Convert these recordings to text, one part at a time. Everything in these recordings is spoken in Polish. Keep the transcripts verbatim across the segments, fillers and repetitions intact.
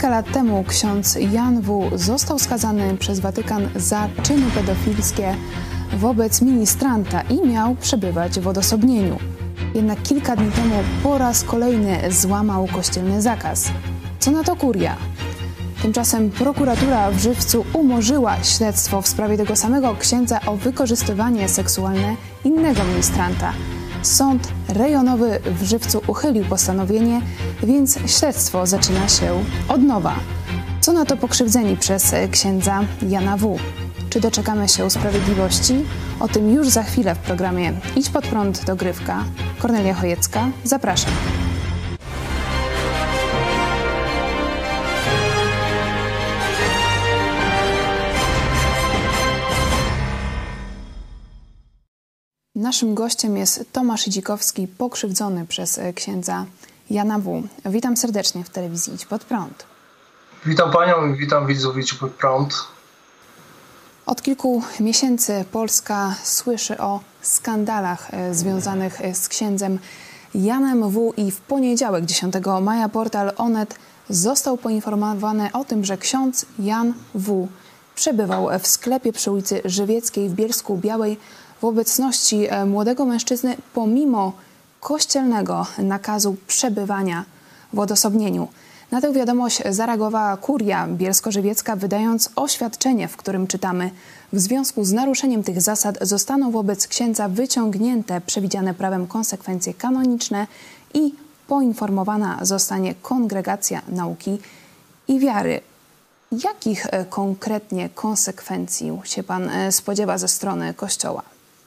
Kilka lat temu ksiądz Jan W. został skazany przez Watykan za czyny pedofilskie wobec ministranta i miał przebywać w odosobnieniu. Jednak kilka dni temu po raz kolejny złamał kościelny zakaz. Co na to kuria? Tymczasem prokuratura w Żywcu umorzyła śledztwo w sprawie tego samego księdza o wykorzystywanie seksualne innego ministranta. Sąd rejonowy w Żywcu uchylił postanowienie, więc śledztwo zaczyna się od nowa. Co na to pokrzywdzeni przez księdza Jana W.? Czy doczekamy się sprawiedliwości? O tym już za chwilę w programie Idź pod prąd dogrywka. Kornelia Chojecka, zapraszam. Naszym gościem jest Tomasz Dzikowski, pokrzywdzony przez księdza Jana W. Witam serdecznie w telewizji Idź pod prąd. Witam panią i witam widzów Idź pod prąd. Od kilku miesięcy Polska słyszy o skandalach związanych z księdzem Janem W. i w poniedziałek, dziesiątego maja, portal Onet został poinformowany o tym, że ksiądz Jan W. przebywał w sklepie przy ulicy Żywieckiej w Bielsku-Białej w obecności młodego mężczyzny pomimo kościelnego nakazu przebywania w odosobnieniu. Na tę wiadomość zareagowała kuria bielsko-żywiecka, wydając oświadczenie, w którym czytamy: w związku z naruszeniem tych zasad zostaną wobec księdza wyciągnięte przewidziane prawem konsekwencje kanoniczne i poinformowana zostanie Kongregacja Nauki i Wiary. Jakich konkretnie konsekwencji się pan spodziewa ze strony Kościoła?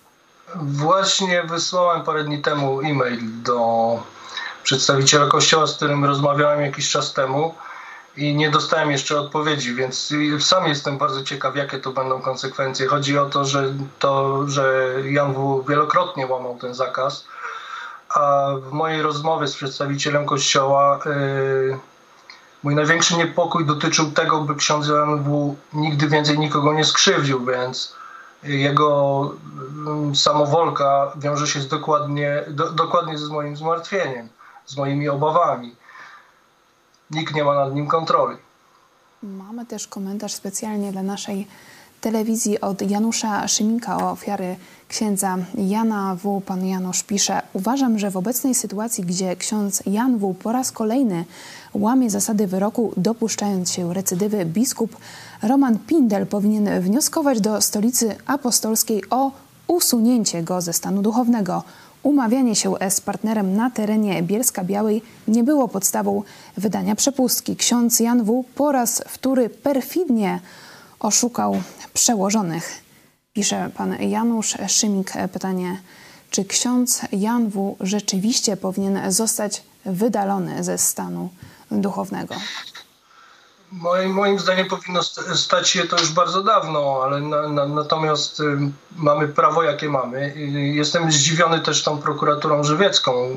Właśnie wysłałem parę dni temu e-mail do przedstawiciela Kościoła, z którym rozmawiałem jakiś czas temu i nie dostałem jeszcze odpowiedzi, więc sam jestem bardzo ciekaw, jakie to będą konsekwencje. Chodzi o to, że, to, że Jan W. wielokrotnie łamał ten zakaz, a w mojej rozmowie z przedstawicielem Kościoła yy, mój największy niepokój dotyczył tego, by ksiądz Jan W. nigdy więcej nikogo nie skrzywdził, więc jego samowolka wiąże się z dokładnie, do, dokładnie z moim zmartwieniem, z moimi obawami. Nikt nie ma nad nim kontroli. Mamy też komentarz specjalnie dla naszej telewizji od Janusza Szyminka o ofiary księdza Jana W. Pan Janusz pisze: uważam, że w obecnej sytuacji, gdzie ksiądz Jan W. po raz kolejny łamie zasady wyroku, dopuszczając się recydywy, biskup Roman Pindel powinien wnioskować do Stolicy Apostolskiej o usunięcie go ze stanu duchownego. Umawianie się z partnerem na terenie Bielska-Białej nie było podstawą wydania przepustki. Ksiądz Jan W. po raz wtóry perfidnie oszukał przełożonych. Pisze pan Janusz Szymik pytanie: czy ksiądz Jan W. rzeczywiście powinien zostać wydalony ze stanu duchownego? Moim, moim zdaniem powinno stać się to już bardzo dawno, ale na, na, natomiast y, mamy prawo, jakie mamy. Y, jestem zdziwiony też tą prokuraturą żywiecką, y,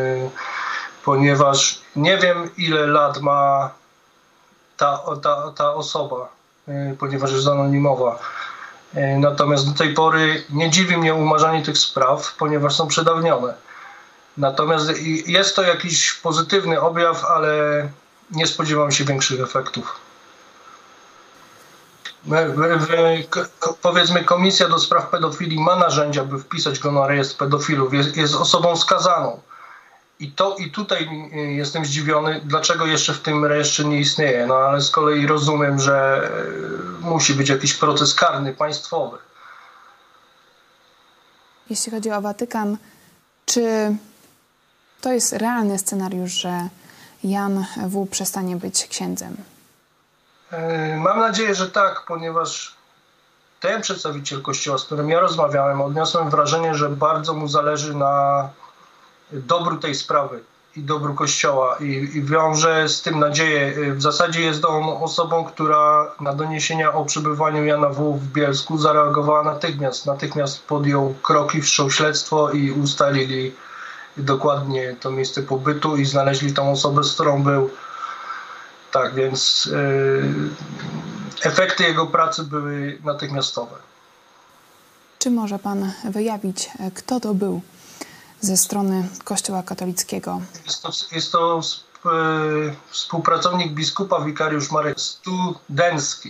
ponieważ nie wiem, ile lat ma ta, ta, ta osoba, y, ponieważ jest anonimowa. Y, natomiast do tej pory nie dziwi mnie umarzanie tych spraw, ponieważ są przedawnione. Natomiast y, jest to jakiś pozytywny objaw, ale nie spodziewam się większych efektów. My, my, my, ko, powiedzmy, Komisja do Spraw Pedofilii ma narzędzia, by wpisać go na rejestr pedofilów. Jest, jest osobą skazaną. I, to, I tutaj jestem zdziwiony, dlaczego jeszcze w tym rejestrze nie istnieje. No ale z kolei rozumiem, że musi być jakiś proces karny, państwowy. Jeśli chodzi o Watykan, czy to jest realny scenariusz, że Jan W. przestanie być księdzem? Mam nadzieję, że tak, ponieważ ten przedstawiciel Kościoła, z którym ja rozmawiałem, odniosłem wrażenie, że bardzo mu zależy na dobru tej sprawy i dobru Kościoła i, i wiąże z tym nadzieję. W zasadzie jest on osobą, która na doniesienia o przebywaniu Jana W. w Bielsku zareagowała natychmiast. Natychmiast podjął kroki, wszczął śledztwo i ustalili dokładnie to miejsce pobytu i znaleźli tą osobę, z którą był. Tak, więc yy, efekty jego pracy były natychmiastowe. Czy może pan wyjawić, kto to był ze strony Kościoła katolickiego? Jest to, jest to współpracownik biskupa, wikariusz Marek Studencki.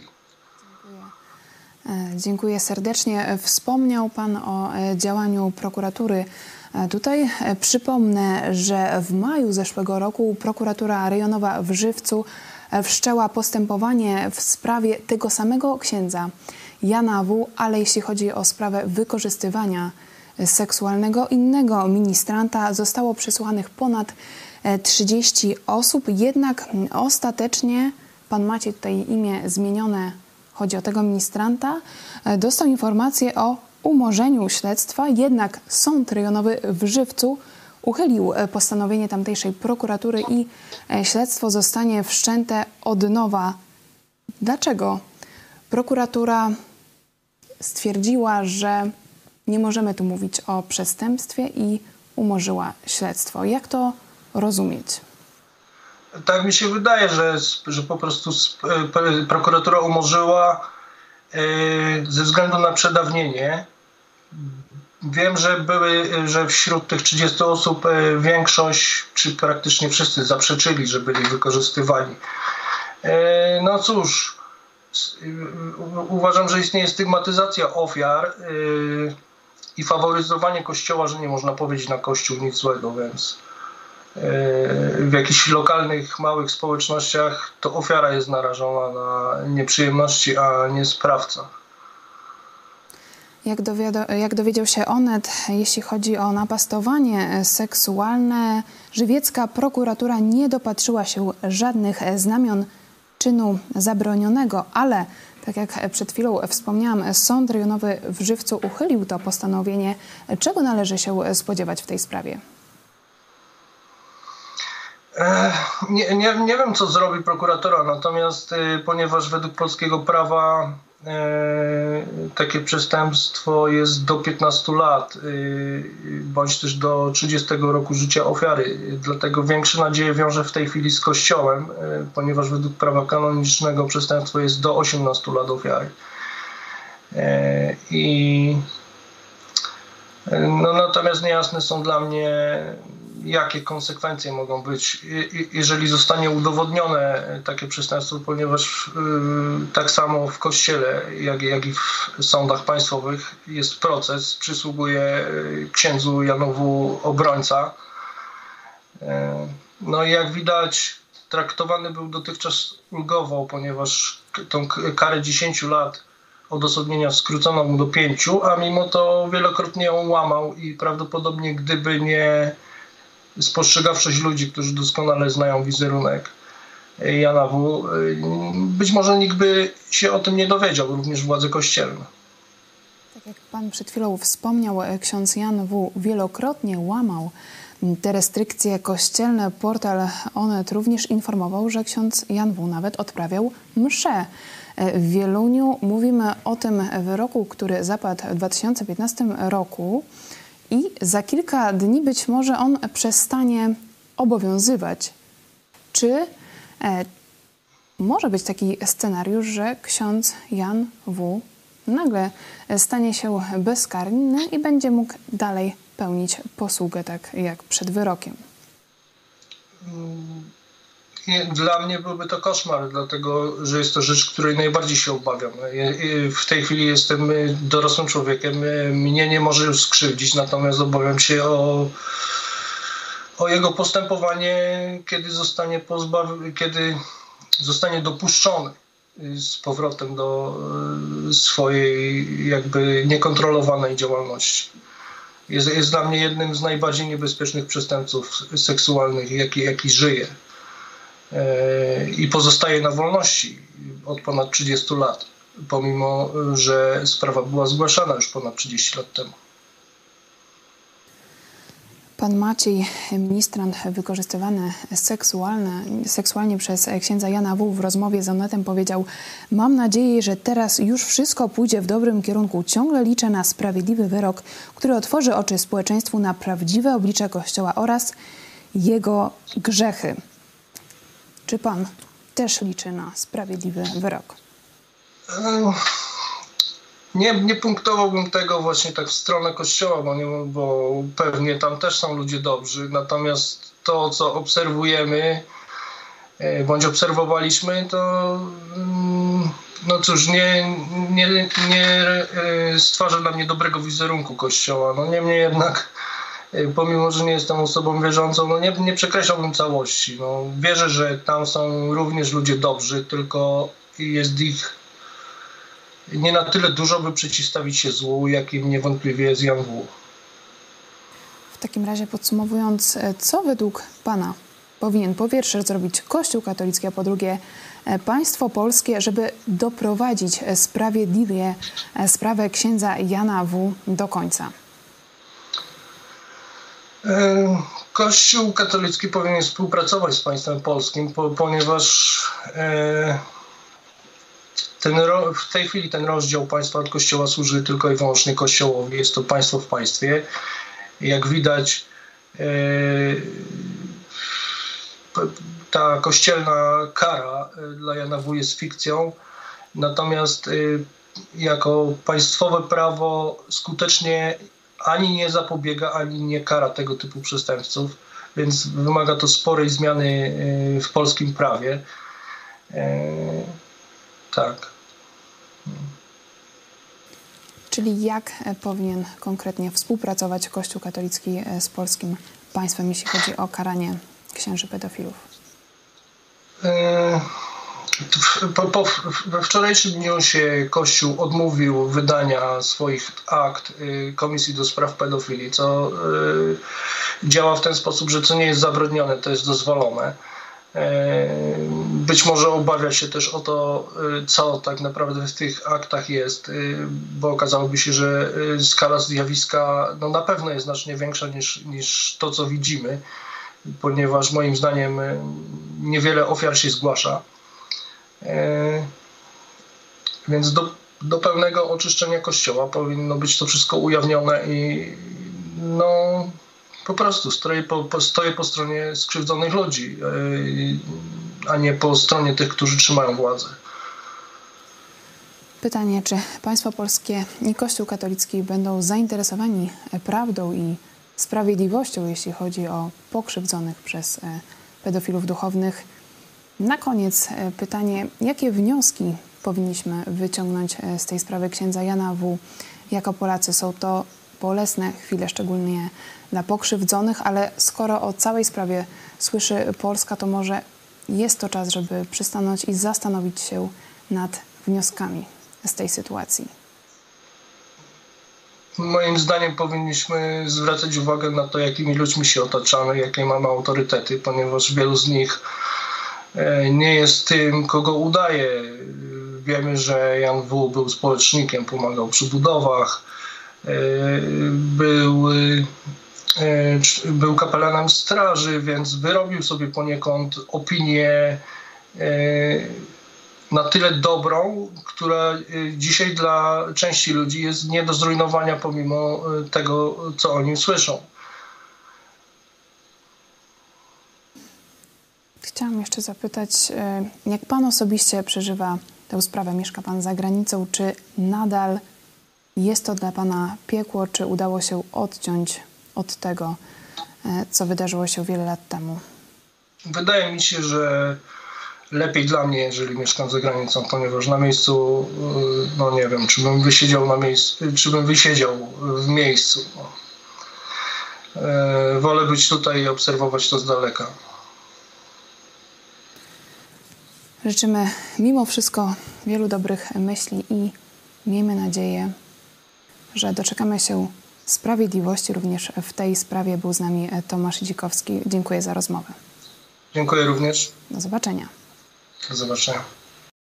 Dziękuję serdecznie. Wspomniał Pan o działaniu prokuratury. Tutaj przypomnę, że w maju zeszłego roku prokuratura rejonowa w Żywcu wszczęła postępowanie w sprawie tego samego księdza Jana W., ale jeśli chodzi o sprawę wykorzystywania seksualnego innego ministranta, zostało przesłuchanych ponad trzydzieści osób, jednak ostatecznie pan Maciej, tutaj imię zmienione, chodzi o tego ministranta, dostał informację o umorzeniu śledztwa, jednak Sąd Rejonowy w Żywcu uchylił postanowienie tamtejszej prokuratury i śledztwo zostanie wszczęte od nowa. Dlaczego prokuratura stwierdziła, że nie możemy tu mówić o przestępstwie i umorzyła śledztwo? Jak to rozumieć? Tak mi się wydaje, że, że po prostu prokuratura umorzyła ze względu na przedawnienie. Wiem, że były, że wśród tych trzydziestu osób większość, czy praktycznie wszyscy zaprzeczyli, że byli wykorzystywani. No cóż, uważam, że istnieje stygmatyzacja ofiar i faworyzowanie Kościoła, że nie można powiedzieć na Kościół nic złego, więc w jakichś lokalnych, małych społecznościach to ofiara jest narażona na nieprzyjemności, a nie sprawca. Jak, dowiado, jak dowiedział się Onet, jeśli chodzi o napastowanie seksualne, żywiecka prokuratura nie dopatrzyła się żadnych znamion czynu zabronionego, ale tak jak przed chwilą wspomniałam, Sąd Rejonowy w Żywcu uchylił to postanowienie. Czego należy się spodziewać w tej sprawie? Nie, nie, nie wiem, co zrobi prokuratura, natomiast y, ponieważ według polskiego prawa y, takie przestępstwo jest do piętnastu lat, y, bądź też do trzydziestego roku życia ofiary. Dlatego większe nadzieje wiąże w tej chwili z Kościołem, y, ponieważ według prawa kanonicznego przestępstwo jest do osiemnastu lat ofiary. Y, i, no, natomiast niejasne są dla mnie, jakie konsekwencje mogą być, jeżeli zostanie udowodnione takie przestępstwo, ponieważ yy, tak samo w Kościele, jak, jak i w sądach państwowych jest proces, przysługuje księdzu Janowu obrońca. Yy, no i jak widać, traktowany był dotychczas ulgowo, ponieważ tą karę dziesięciu lat odosobnienia skrócono mu do pięciu, a mimo to wielokrotnie ją łamał i prawdopodobnie gdyby nie spostrzegawczość ludzi, którzy doskonale znają wizerunek Jana W., być może nikt by się o tym nie dowiedział, również władze kościelne. Tak jak pan przed chwilą wspomniał, ksiądz Jan W. wielokrotnie łamał te restrykcje kościelne. Portal Onet również informował, że ksiądz Jan W. nawet odprawiał mszę w Wieluniu. Mówimy o tym wyroku, który zapadł w dwa tysiące piętnastym roku. I za kilka dni być może on przestanie obowiązywać. Czy e, może być taki scenariusz, że ksiądz Jan W. nagle stanie się bezkarny i będzie mógł dalej pełnić posługę, tak jak przed wyrokiem? Dla mnie byłby to koszmar, dlatego że jest to rzecz, której najbardziej się obawiam. W tej chwili jestem dorosłym człowiekiem, mnie nie może już skrzywdzić, natomiast obawiam się o, o jego postępowanie, kiedy zostanie pozbawiony, kiedy zostanie dopuszczony z powrotem do swojej jakby niekontrolowanej działalności. Jest, jest dla mnie jednym z najbardziej niebezpiecznych przestępców seksualnych, jaki, jaki żyje. I pozostaje na wolności od ponad trzydziestu lat, pomimo że sprawa była zgłaszana już ponad trzydzieści lat temu. Pan Maciej, ministrant wykorzystywany seksualne, seksualnie przez księdza Jana W. w rozmowie z Onetem powiedział: mam nadzieję, że teraz już wszystko pójdzie w dobrym kierunku. Ciągle liczę na sprawiedliwy wyrok, który otworzy oczy społeczeństwu na prawdziwe oblicze Kościoła oraz jego grzechy. Czy pan też liczy na sprawiedliwy wyrok? Nie, nie punktowałbym tego właśnie tak w stronę Kościoła, bo, nie, bo pewnie tam też są ludzie dobrzy. Natomiast to, co obserwujemy, bądź obserwowaliśmy, to no cóż, nie, nie, nie stwarza dla mnie dobrego wizerunku Kościoła. No niemniej jednak, pomimo że nie jestem osobą wierzącą, no nie, nie przekreślałbym całości. No, wierzę, że tam są również ludzie dobrzy, tylko jest ich nie na tyle dużo, by przeciwstawić się złu, jakim niewątpliwie jest Jan W. W takim razie podsumowując, co według Pana powinien po pierwsze zrobić Kościół katolicki, a po drugie państwo polskie, żeby doprowadzić sprawiedliwie sprawę księdza Jana W. do końca? Kościół katolicki powinien współpracować z państwem polskim, ponieważ ten, w tej chwili ten rozdział państwa od Kościoła służy tylko i wyłącznie Kościołowi. Jest to państwo w państwie. Jak widać, ta kościelna kara dla Jana W. jest fikcją, natomiast jako państwowe prawo skutecznie ani nie zapobiega, ani nie kara tego typu przestępców, więc wymaga to sporej zmiany w polskim prawie. Tak. Czyli jak powinien konkretnie współpracować Kościół katolicki z polskim państwem, jeśli chodzi o karanie księży pedofilów? Po, po, we wczorajszym dniu się Kościół odmówił wydania swoich akt Komisji do Spraw Pedofilii, co działa w ten sposób, że co nie jest zabronione, to jest dozwolone. Być może obawia się też o to, co tak naprawdę w tych aktach jest, bo okazałoby się, że skala zjawiska no, na pewno jest znacznie większa niż, niż to, co widzimy, ponieważ moim zdaniem niewiele ofiar się zgłasza. Więc do, do pełnego oczyszczenia Kościoła powinno być to wszystko ujawnione i no po prostu stoję po, po, stoję po stronie skrzywdzonych ludzi, a nie po stronie tych, którzy trzymają władzę. Pytanie, czy państwo polskie i Kościół katolicki będą zainteresowani prawdą i sprawiedliwością, jeśli chodzi o pokrzywdzonych przez pedofilów duchownych? Na koniec pytanie, jakie wnioski powinniśmy wyciągnąć z tej sprawy księdza Jana W. jako Polacy? Są to bolesne chwile, szczególnie dla pokrzywdzonych, ale skoro o całej sprawie słyszy Polska, to może jest to czas, żeby przystanąć i zastanowić się nad wnioskami z tej sytuacji. Moim zdaniem powinniśmy zwracać uwagę na to, jakimi ludźmi się otaczamy, jakie mamy autorytety, ponieważ wielu z nich nie jest tym, kogo udaje. Wiemy, że Jan W. był społecznikiem, pomagał przy budowach, był, był kapelanem straży, więc wyrobił sobie poniekąd opinię na tyle dobrą, która dzisiaj dla części ludzi jest nie do zrujnowania pomimo tego, co o nim słyszą. Chciałam jeszcze zapytać, jak pan osobiście przeżywa tę sprawę? Mieszka pan za granicą. Czy nadal jest to dla pana piekło, czy udało się odciąć od tego, co wydarzyło się wiele lat temu? Wydaje mi się, że lepiej dla mnie, jeżeli mieszkam za granicą, ponieważ na miejscu, no nie wiem, czy bym wysiedział na miejscu, czy bym wysiedział w miejscu. No. Wolę być tutaj i obserwować to z daleka. Życzymy mimo wszystko wielu dobrych myśli i miejmy nadzieję, że doczekamy się sprawiedliwości. Również w tej sprawie był z nami Tomasz Dzikowski. Dziękuję za rozmowę. Dziękuję również. Do zobaczenia. Do zobaczenia.